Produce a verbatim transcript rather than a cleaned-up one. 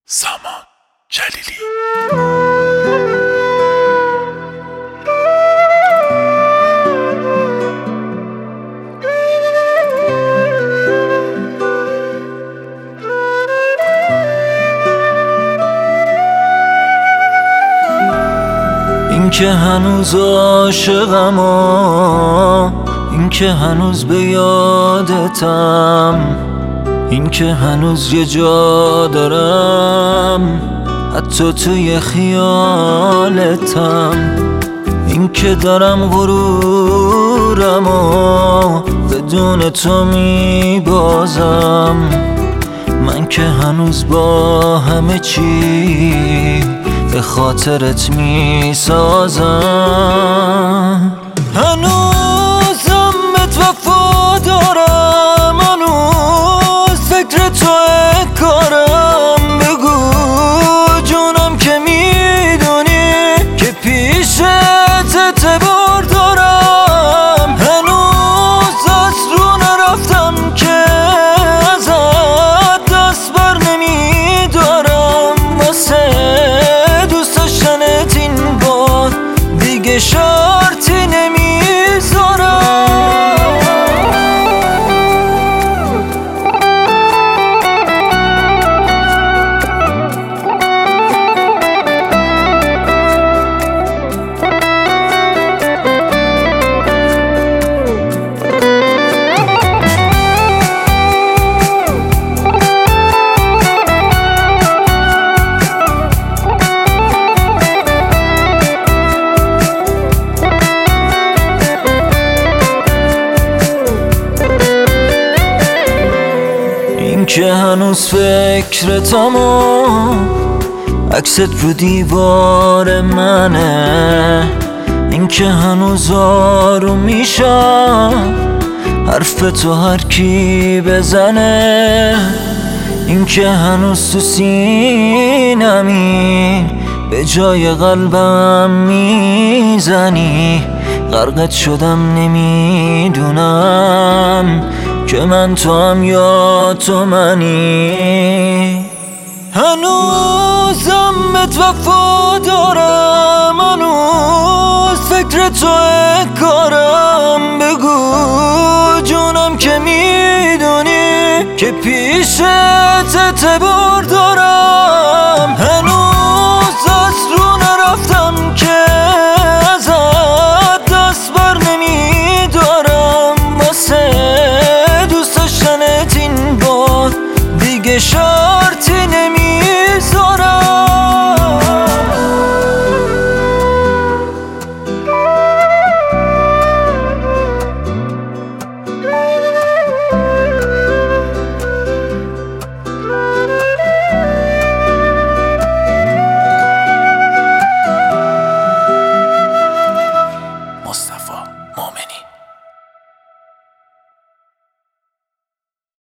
سامان جلیلی. این که هنوز عاشقم و این که هنوز به یادتم، این که هنوز یه جا دارم حتی توی خیالتم، این که دارم غرورم و بدون تو میبازم، من که هنوز با همه چی به خاطرت میسازم. هنوزم بهت وفا دارم، هنوز فکر توی کارم. بگو جونم که میدونی که پیشت اعتبار دارم. هنوز از رو نرفتم که ازت دست بر نمیدارم، واسه دوست داشتنت این بار دیگه شرطی نمیذارم. این که هنوز فکرتم و عکست رو دیوار منه، این که هنوز آروم میشم حرف تو هر کی بزنه، این که هنوز تو سینمی به جای قلبم میزنی. غرقت شدم نمیدونم که من تو هم یا تو منی. هنوزم بهت وفا دارم، هنوز فکر توی کارم. بگو جونم که میدونی که پیشت اعتبار دارم. هنوز از رو نرفتم که ازت دست بر نمیدارم، واسه دوست داشتنت این بار دیگه شد